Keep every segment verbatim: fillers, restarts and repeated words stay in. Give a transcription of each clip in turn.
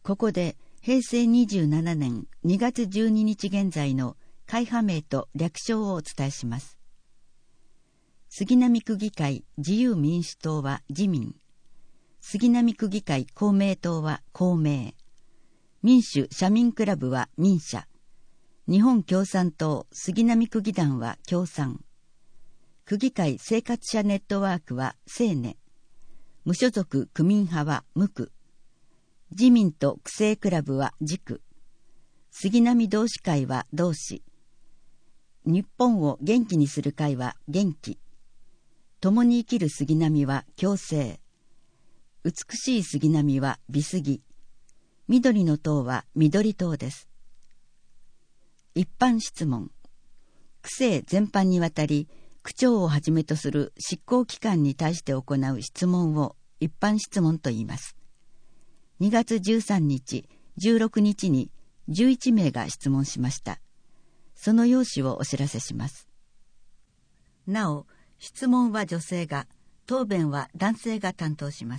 ここでへいせいにじゅうななねんにがつじゅうににち現在の会派名と略称をお伝えします。杉並区議会自由民主党は自民、杉並区議会公明党は公明、民主社民クラブは民社、日本共産党杉並区議団は共産、区議会生活者ネットワークは青年、無所属区民派は無区、自民と区政クラブは自区、杉並同志会は同志、日本を元気にする会は元気、共に生きる杉並は共生、美しい杉並は美杉、緑の党は緑党です。一般質問。区政全般にわたり、区長をはじめとする執行機関に対して行う質問を一般質問と言います。にがつじゅうさんにち、じゅうろくにちにじゅういちめいが質問しました。その用紙をお知らせします。なお、質問は女性が、答弁は男性が担当します。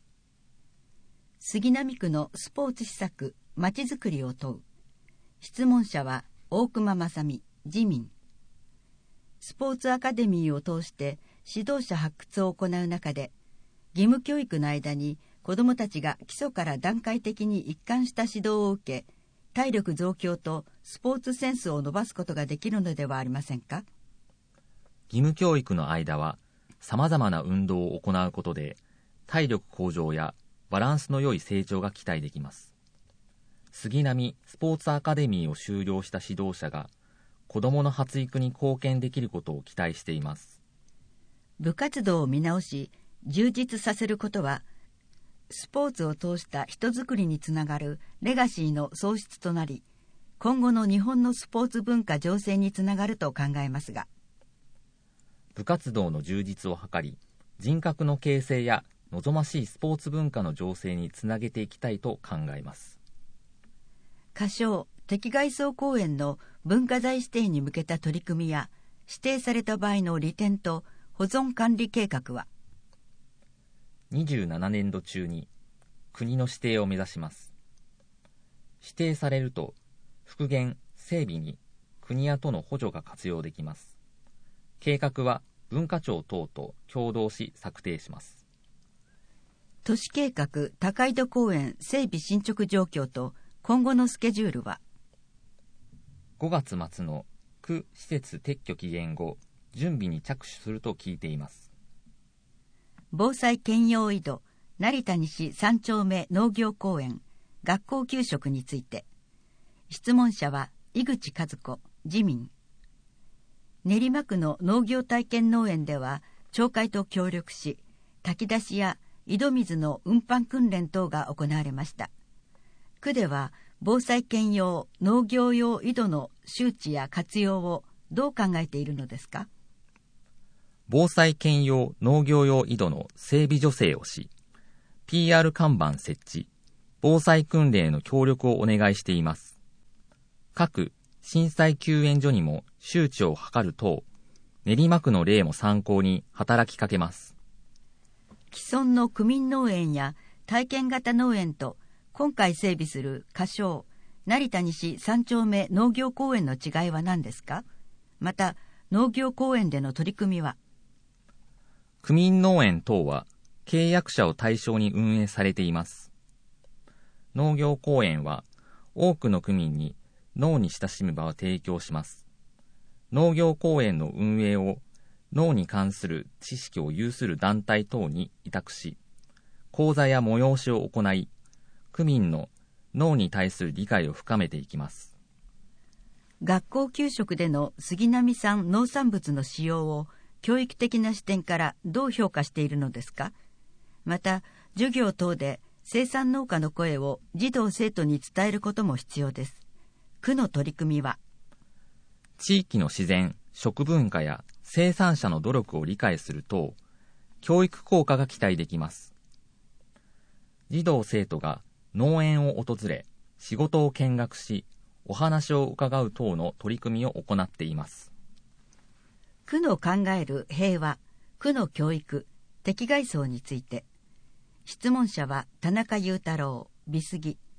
杉並区のスポーツ施策、まちづくりを問う。質問者は大隈正美、自民。スポーツアカデミーを通して指導者発掘を行う中で、義務教育の間に子どもたちが基礎から段階的に一貫した指導を受け、体力増強とスポーツセンスを伸ばすことができるのではありませんか。 義務教育の間は、さまざまな運動を行うことで、体力向上やバランスの良い成長が期待できます。杉並スポーツアカデミーを修了した指導者が、子どもの発育に貢献できることを期待しています。 部活動を見直し、充実させることは、スポーツを通した人づくりにつながるレガシーの創出となり、今後の日本のスポーツ文化醸成につながると考えますが、 部活動の充実を図り、人格の形成や望ましいスポーツ文化の醸成につなげていきたいと考えます。 仮称敵外装公園の文化財指定に向けた取り組みや、指定された場合の利点と保存管理計画は、 にじゅうななねんど中に国の指定を目指します。指定されると、復元・整備に国や都の補助が活用できます。計画は文化庁等と共同し策定します。 都市計画高井戸公園整備進捗状況と今後のスケジュールは、 ごがつ末の区施設撤去期限後、準備に着手すると聞いています。 防災兼用井戸成田西三丁目農業公園学校給食について、質問者は井口和子、自民。練馬区の農業体験農園では、町会と協力し、炊き出しや井戸水の運搬訓練等が行われました。区では、防災兼用農業用井戸の周知や活用をどう考えているのですか。 防災兼用農業用井戸の整備助成をし、ピーアール 看板設置、防災訓練への協力をお願いしています。各震災救援所にも周知を図る等、練馬区の例も参考に働きかけます。 既存の区民農園や体験型農園と今回整備する仮称成田西三丁目農業公園の違いは何ですか。また農業公園での取り組みは。 区民農園等は契約者を対象に運営されています。農業公園は多くの区民に農に親しむ場を提供します。農業公園の運営を農に関する知識を有する団体等に委託し、講座や催しを行い、区民の農に対する理解を深めていきます。 学校給食での杉並産農産物の使用を教育的な視点からどう評価しているのですか。また、授業等で生産農家の声を児童生徒に伝えることも必要です。区の取り組みは、 地域の自然、食文化や生産者の努力を理解すると、教育効果が期待できます。児童生徒が農園を訪れ、仕事を見学し、お話を伺う等の取り組みを行っています。 区の考える平和、区の教育、敵外層について、質問者は田中裕太郎、美杉、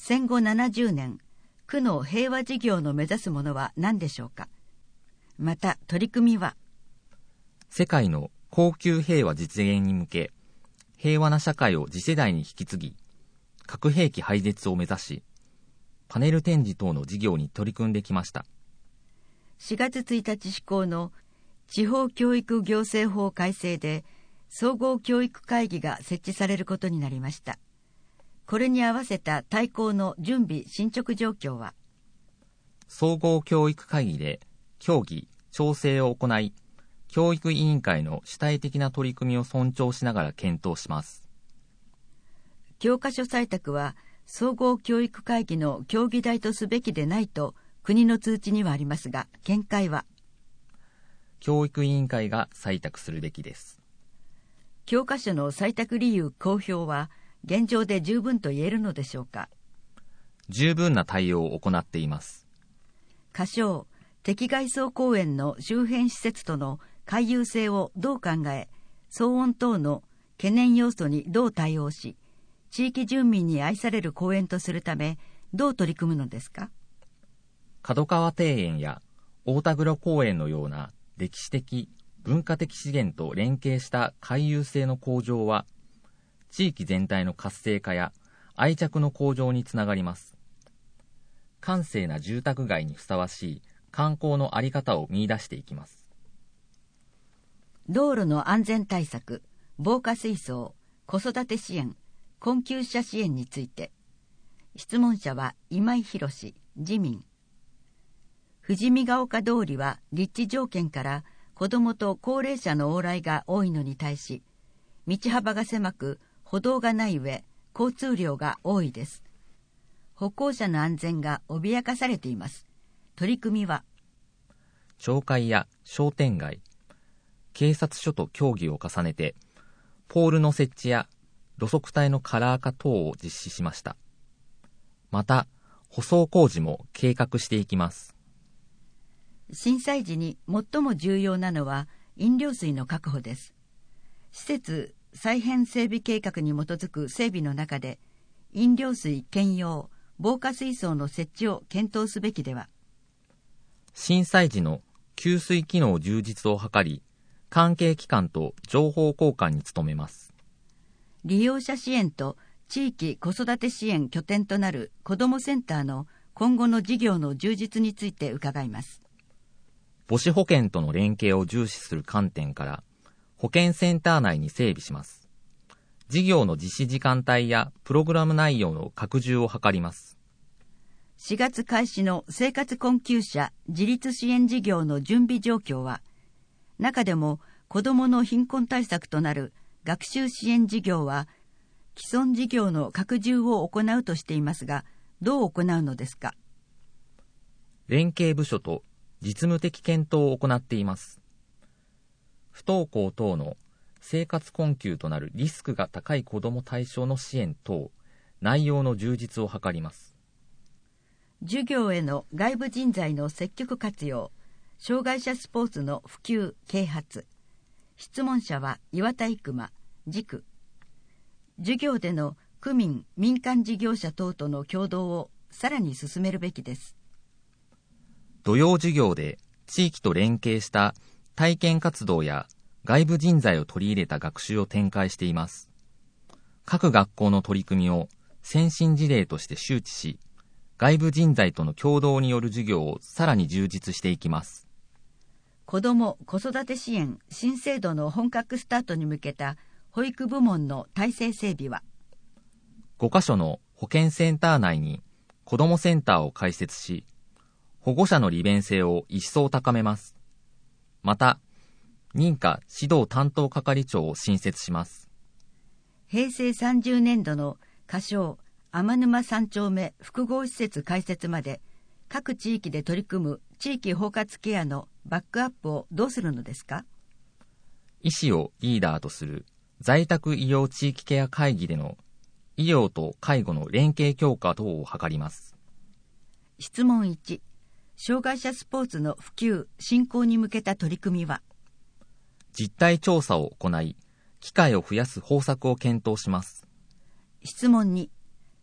戦後ななじゅうねん、区の平和事業の目指すものは何でしょうか。また取り組みは、 世界の恒久平和実現に向け、平和な社会を次世代に引き継ぎ、核兵器廃絶を目指し、パネル展示等の事業に取り組んできました。 しがつついたち施行の地方教育行政法改正で、総合教育会議が設置されることになりました。これに合わせた大綱の準備進捗状況は、 総合教育会議で協議、調整を行い、教育委員会の主体的な取り組みを尊重しながら検討します。 教科書採択は総合教育会議の協議題とすべきでないと国の通知にはありますが、見解は、 教育委員会が採択するべきです。 教科書の採択理由公表は現状で十分と言えるのでしょうか。 十分な対応を行っています。 仮称敵外装公園の周辺施設との回遊性をどう考え、騒音等の懸念要素にどう対応し、地域住民に愛される公園とするためどう取り組むのですか。 角川庭園や大田黒公園のような歴史的文化的資源と連携した回遊性の向上は、地域全体の活性化や愛着の向上につながります。閑静な住宅街にふさわしい観光の在り方を見出していきます。 道路の安全対策、防火水槽、子育て支援、困窮者支援について、質問者は今井博史、自民。富士見ヶ丘通りは立地条件から子どもと高齢者の往来が多いのに対し、道幅が狭く歩道がない上、交通量が多いです。歩行者の安全が脅かされています。取り組みは、 町会や商店街、警察署と協議を重ねて、ポールの設置や路側帯のカラー化等を実施しました。また、舗装工事も計画していきます。 震災時に最も重要なのは飲料水の確保です。施設再編整備計画に基づく整備の中で、飲料水兼用防火水槽の設置を検討すべきでは。 震災時の給水機能充実を図り、関係機関と情報交換に努めます。 利用者支援と地域子育て支援拠点となる子どもセンターの今後の事業の充実について伺います。 母子保険との連携を重視する観点から、保健センター内に整備します。事業の実施時間帯やプログラム内容の拡充を図ります。 しがつ開始の生活困窮者自立支援事業の準備状況は、中でも子どもの貧困対策となる学習支援事業は、既存事業の拡充を行うとしていますが、どう行うのですか。 連携部署と実務的検討を行っています。不登校等の生活困窮となるリスクが高い子ども対象の支援等、内容の充実を図ります。 授業への外部人材の積極活用、障害者スポーツの普及・啓発。質問者は岩田育馬、塾。授業での区民・民間事業者等との協働をさらに進めるべきです。 土曜授業で地域と連携した体験活動や外部人材を取り入れた学習を展開しています。各学校の取り組みを先進事例として周知し、外部人材との共同による授業をさらに充実していきます。 子ども・子育て支援新制度の本格スタートに向けた保育部門の体制整備は、 ごカ所の保健センター内に子どもセンターを開設し、保護者の利便性を一層高めます。また、認可指導担当係長を新設します。 へいせいさんじゅうねんどの仮称天沼三丁目複合施設開設まで、各地域で取り組む地域包括ケアのバックアップをどうするのですか。 医師をリーダーとする在宅医療地域ケア会議での医療と介護の連携強化等を図ります。 質問いち、障害者スポーツの普及・振興に向けた取り組みは、 実態調査を行い、機会を増やす方策を検討します。 質問に、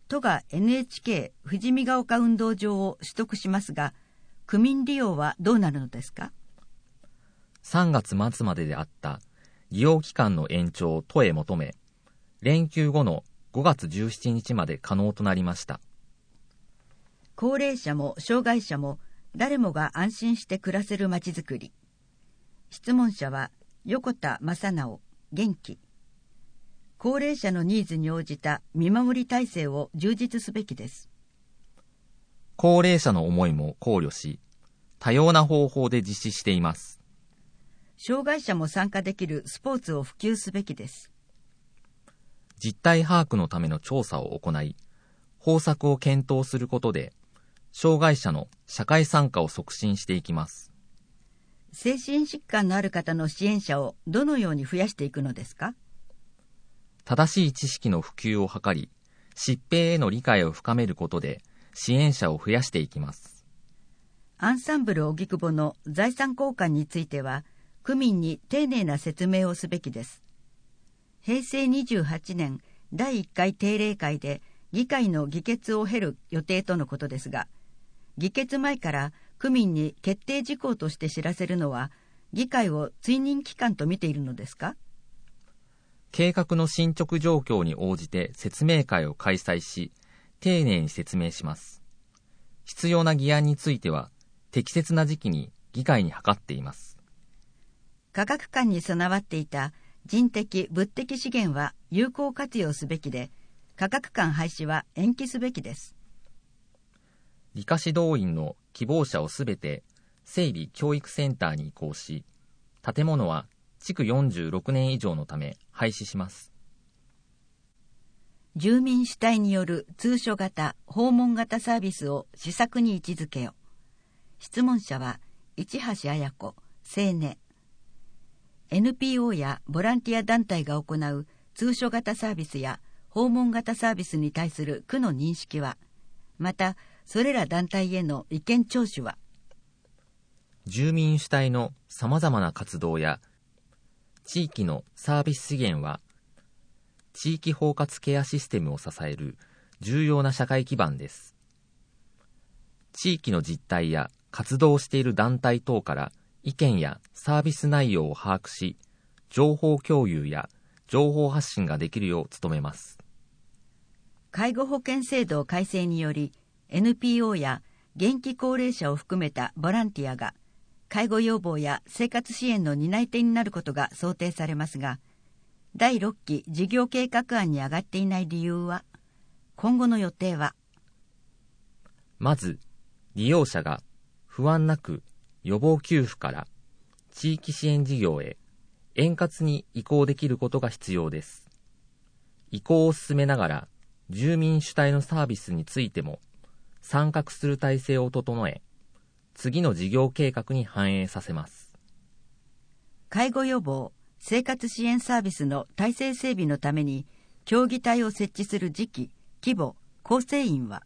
都が エヌエイチケー 富士見ヶ丘運動場を取得しますが、区民利用はどうなるのですか？ さんがつ末までであった利用期間の延長を都へ求め、連休後のごがつじゅうしちにちまで可能となりました。 高齢者も障害者も誰もが安心して暮らせるまちづくり。質問者は横田正直、元気。高齢者のニーズに応じた見守り体制を充実すべきです。 高齢者の思いも考慮し、多様な方法で実施しています。 障害者も参加できるスポーツを普及すべきです。 実態把握のための調査を行い、方策を検討することで、障害者の社会参加を促進していきます。 精神疾患のある方の支援者をどのように増やしていくのですか？ 正しい知識の普及を図り、疾病への理解を深めることで、支援者を増やしていきます。 アンサンブル荻窪の財産交換については、区民に丁寧な説明をすべきです。へいせいにじゅうはちねんだいいっかい定例会で議会の議決を経る予定とのことですが、議決前から区民に決定事項として知らせるのは、議会を追認期間と見ているのですか？ 計画の進捗状況に応じて説明会を開催し、丁寧に説明します。必要な議案については、適切な時期に議会に諮っています。 科学館に備わっていた人的・物的資源は有効活用すべきで、科学館廃止は延期すべきです。 理科指導員の希望者をすべて整備教育センターに移行し、建物は築よんじゅうろくねん以上のため廃止します。 住民主体による通所型、訪問型サービスを施策に位置づけよ。質問者は市橋綾子、青年。エヌピーオー やボランティア団体が行う通所型サービスや訪問型サービスに対する区の認識は、またそれら団体への意見聴取は？ 住民主体のさまざまな活動や地域のサービス資源は、地域包括ケアシステムを支える重要な社会基盤です。地域の実態や活動している団体等から意見やサービス内容を把握し、情報共有や情報発信ができるよう努めます。 介護保険制度改正により、エヌピーオー や現役高齢者を含めたボランティアが介護要望や生活支援の担い手になることが想定されますが、だいろっき事業計画案に上がっていない理由は？今後の予定は？ まず、利用者が不安なく予防給付から地域支援事業へ円滑に移行できることが必要です。移行を進めながら、住民主体のサービスについても参画する体制を整え、次の事業計画に反映させます。 介護予防・生活支援サービスの体制整備のために協議体を設置する時期、規模、構成員は？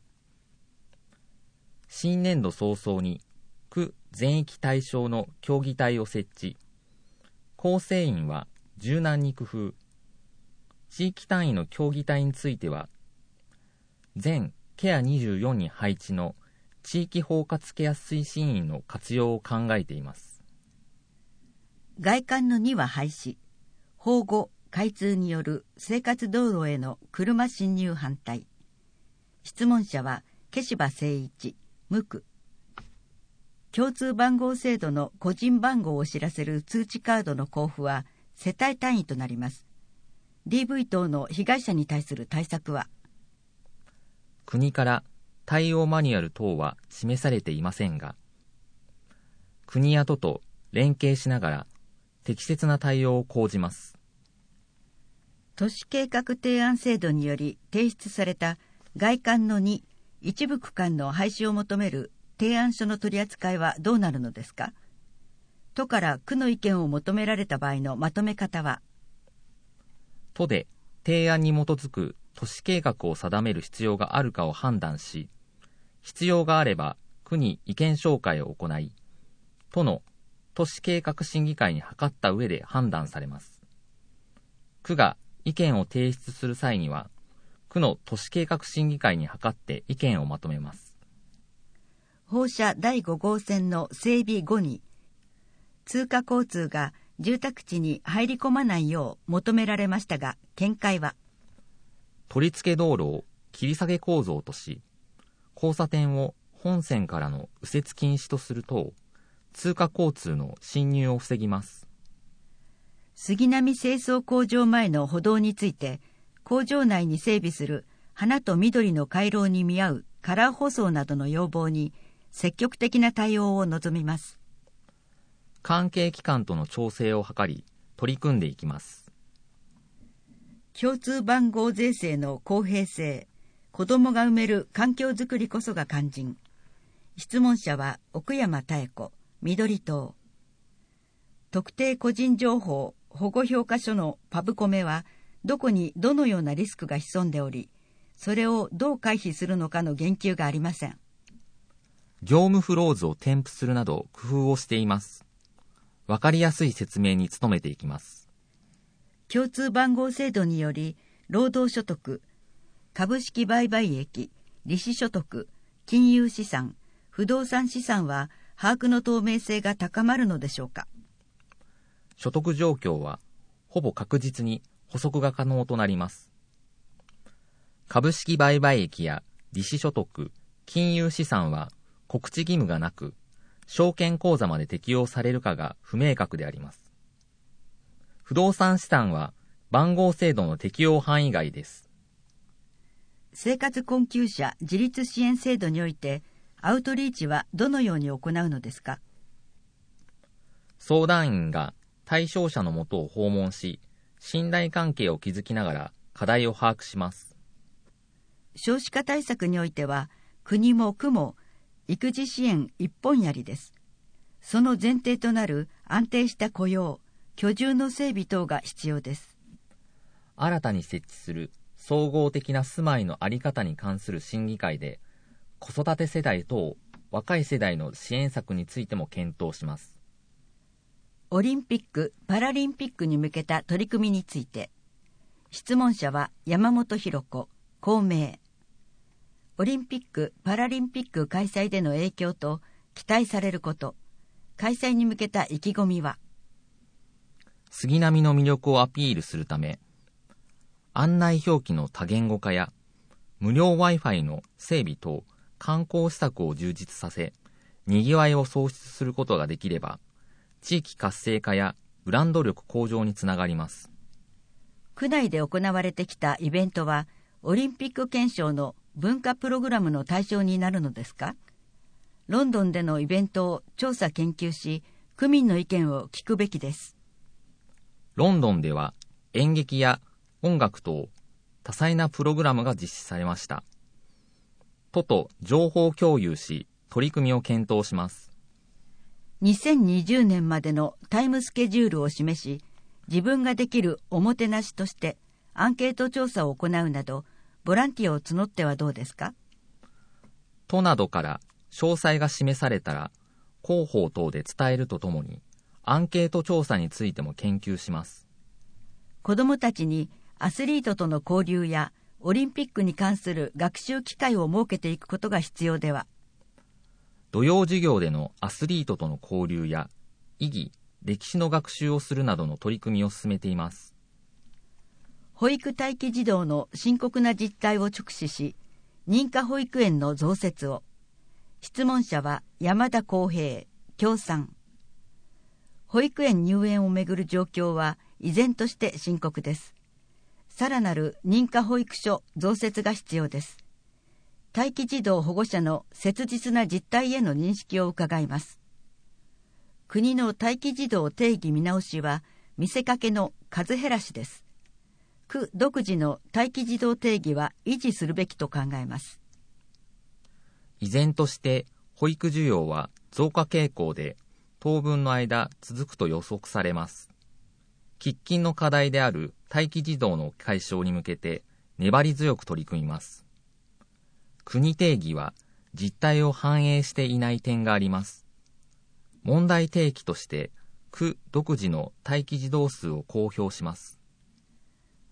新年度早々に区全域対象の協議体を設置。構成員は柔軟に工夫。地域単位の協議体については、全ケアにじゅうよんに配置の地域包括ケア推進員の活用を考えています。 外観のには廃止。保護・開通による生活道路への車進入反対。質問者は毛柴誠一、無区。共通番号制度の個人番号を知らせる通知カードの交付は世帯単位となります。ディーブイ 等の被害者に対する対策は？ 国から対応マニュアル等は示されていませんが、国や都と連携しながら適切な対応を講じます。 都市計画提案制度により提出された外観のに一部区間の廃止を求める提案書の取り扱いはどうなるのですか？都から区の意見を求められた場合のまとめ方は？ 都で提案に基づく都市計画を定める必要があるかを判断し、必要があれば区に意見紹介を行い、都の都市計画審議会に諮った上で判断されます。区が意見を提出する際には、 区の都市計画審議会に諮って意見をまとめます。 放射だいご号線の整備後に、通過交通が住宅地に入り込まないよう求められましたが、見解は、 取り付け道路を切り下げ構造とし、交差点を本線からの右折禁止とすると、通過交通の進入を防ぎます。 杉並清掃工場前の歩道について、工場内に整備する花と緑の回廊に見合うカラー舗装などの要望に積極的な対応を望みます。 関係機関との調整を図り、取り組んでいきます。 共通番号税制の公平性、子どもが埋める環境づくりこそが肝心。質問者は奥山妙子、緑党。特定個人情報保護評価書のパブコメは、どこにどのようなリスクが潜んでおり、それをどう回避するのかの言及がありません。 業務フロー図を添付するなど工夫をしています。わかりやすい説明に努めていきます。 共通番号制度により、労働所得、株式売買益、利子所得、金融資産、不動産資産は把握の透明性が高まるのでしょうか。 所得状況はほぼ確実に補足が可能となります。株式売買益や利子所得、金融資産は告知義務がなく、証券口座まで適用されるかが不明確であります。不動産資産は番号制度の適用範囲外です。 生活困窮者自立支援制度において、アウトリーチはどのように行うのですか。 相談員が対象者のもとを訪問し、信頼関係を築きながら課題を把握します。 少子化対策においては、国も区も育児支援一本やりです。その前提となる安定した雇用、居住の整備等が必要です。 新たに設置する総合的な住まいの在り方に関する審議会で、子育て世代等若い世代の支援策についても検討します。 オリンピック・パラリンピックに向けた取り組みについて、質問者は山本博子、公明。オリンピック・パラリンピック開催での影響と期待されること、開催に向けた意気込みは。 杉並の魅力をアピールするため、案内表記の多言語化や無料 Wi-Fi の整備等観光施策を充実させ、にぎわいを創出することができれば、地域活性化やブランド力向上につながります。 区内で行われてきたイベントは、オリンピック憲章の文化プログラムの対象になるのですか。ロンドンでのイベントを調査研究し、区民の意見を聞くべきです。 ロンドンでは演劇や音楽等多彩なプログラムが実施されました。都と情報共有し、取り組みを検討します。 にせんにじゅうねんまでのタイムスケジュールを示し、自分ができるおもてなしとしてアンケート調査を行うなど、ボランティアを募ってはどうですか。 都などから詳細が示されたら、広報等で伝えるとともに、アンケート調査についても研究します。 子どもたちにアスリートとの交流やオリンピックに関する学習機会を設けていくことが必要では。 土曜授業でのアスリートとの交流や意義、歴史の学習をするなどの取り組みを進めています。 保育待機児童の深刻な実態を直視し、認可保育園の増設を。質問者は山田康平、共産。保育園入園をめぐる状況は依然として深刻です。さらなる認可保育所増設が必要です。待機児童保護者の切実な実態への認識を伺います。国の待機児童定義見直しは見せかけの数減らしです。区独自の待機児童定義は維持するべきと考えます。 依然として保育需要は増加傾向で、当分の間続くと予測されます。喫緊の課題である待機児童の解消に向けて粘り強く取り組みます。国定義は実態を反映していない点があります。問題提起として区独自の待機児童数を公表します。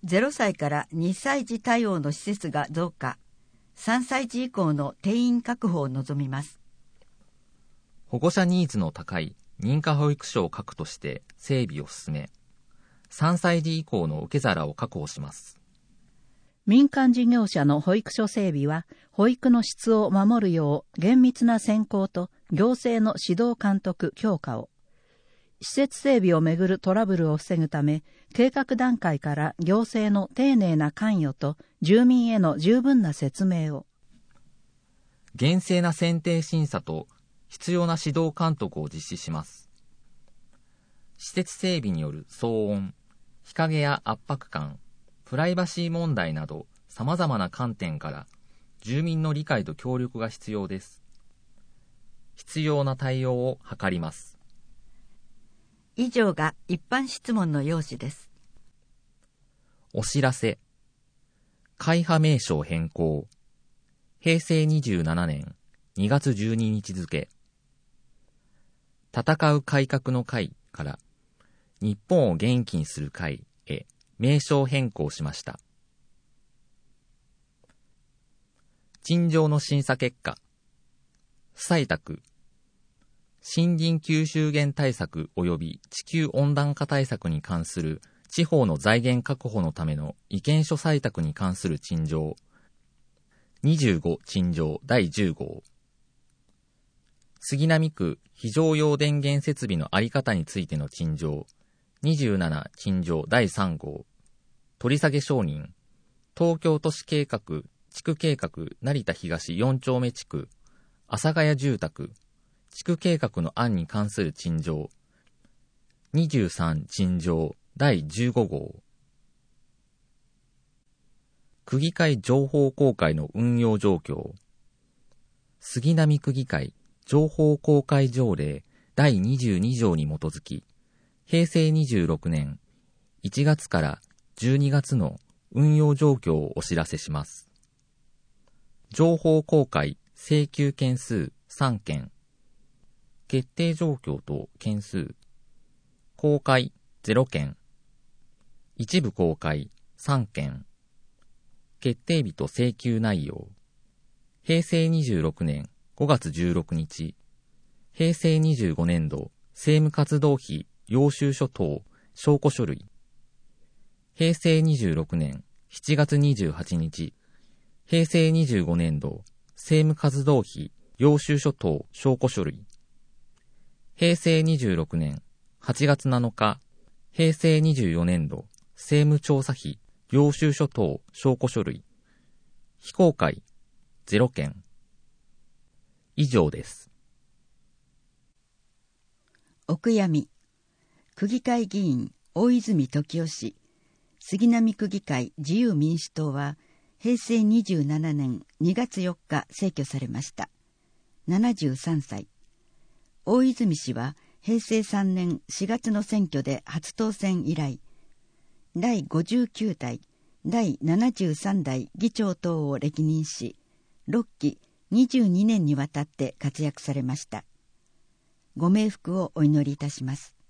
ゼロさいからにさい児対応の施設が増加、さんさい児以降の定員確保を望みます。 保護者ニーズの高い認可保育所を核として整備を進め、さんさい児以降の受け皿を確保します。 民間事業者の保育所整備は、保育の質を守るよう厳密な選考と行政の指導監督強化を、施設整備をめぐるトラブルを防ぐため、計画段階から行政の丁寧な関与と住民への十分な説明を、 厳正な選定審査と必要な指導監督を実施します。施設整備による騒音、日陰や圧迫感、プライバシー問題など様々な観点から住民の理解と協力が必要です。必要な対応を図ります。 以上が一般質問の要旨です。 お知らせ。会派名称変更。へいせいにじゅうななねんにがつじゅうににち付。戦う改革の会から日本を元気にする会へ名称変更しました。陳情の審査結果。不採択。森林吸収減対策及び地球温暖化対策に関する地方の財源確保のための意見書採択に関する陳情。にじゅうご陳情だいじゅう号。杉並区非常用電源設備の在り方についての陳情。にじゅうなな陳情だいさん号。取り下げ承認。東京都市計画地区計画成田東よん丁目地区阿佐ヶ谷住宅地区計画の案に関する陳情。にじゅうさん陳情だいじゅうご号。区議会情報公開の運用状況。杉並区議会情報公開条例だいにじゅうに条に基づき、へいせいにじゅうろくねんいちがつからじゅうにがつの運用状況をお知らせします。情報公開請求件数さんけん。決定状況と件数。公開ゼロけん。一部公開さんけん。決定日と請求内容。へいせいにじゅうろくねんごがつじゅうろくにち。へいせいにじゅうごねんど政務活動費領収書等証拠書類。へいせいにじゅうろくねんしちがつにじゅうはちにち。へいせいにじゅうごねんど政務活動費領収書等証拠書類。へいせいにじゅうろくねんはちがつなのか、へいせいにじゅうよねんど政務調査費領収書等証拠書類。非公開ゼロけん。以上です。 お悔やみ。区議会議員大泉時雄氏、杉並区議会自由民主党はへいせいにじゅうななねんにがつよっか逝去されました。ななじゅうさんさい。大泉氏はへいせいさんねんしがつの選挙で初当選以来、だいごじゅうきゅうだい、だいななじゅうさんだい議長等を歴任し、ろっきにじゅうにねんにわたって活躍されました。ご冥福をお祈りいたします。